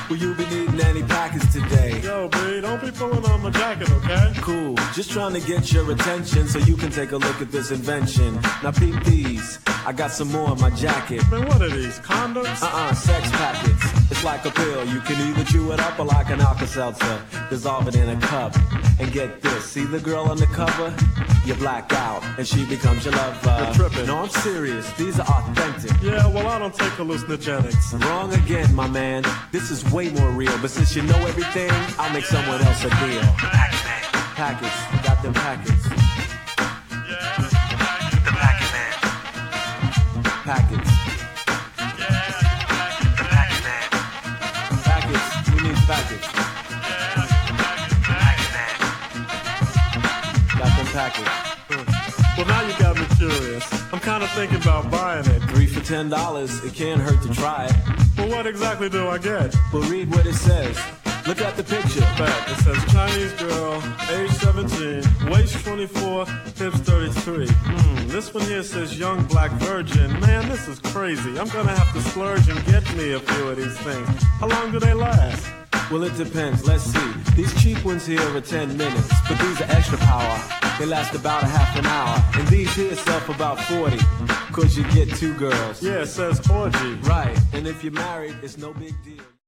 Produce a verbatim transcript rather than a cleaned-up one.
Will you be needing any packets today? Yo, B, don't be pulling on my jacket, okay? Cool, just trying to get your attention so you can take a look at this invention. Now peep these, I got some more in my jacket. Man, what are these, condoms? Uh-uh, sex packets. It's like a pill, you can either chew it up or like an Alka-Seltzer. Dissolve it in a cup, and get this. See the girl on the cover? You black out, and she becomes your lover. You're tripping. No, I'm serious, these are authentic. Yeah, well, I don't take hallucinogenics. Wrong again, my man. This is way more real. But since you know everything, I'll make someone else a deal. Packets, got them packets. Yeah, The Packet Man. Packets, The Packet Man. packets. We need packets. The Packet Man. Got them packets. well, now you got me curious. I'm kind of thinking about buying it. Three for ten dollars. It can't hurt to try it. Well, what exactly do I get? But read what it says. Look at the picture. Fact, it says Chinese girl, age seventeen, waist twenty-four, hips thirty-three. Hmm, this one here says young black virgin. Man, this is crazy. I'm gonna have to splurge and get me a few of these things. How long do they last? Well, it depends. Let's see. These cheap ones here are ten minutes, but these are extra power. They last about a half an hour. And these here sell for about forty, cause you get two girls. Yeah, it says orgy. Right, and if you're married, it's no big deal.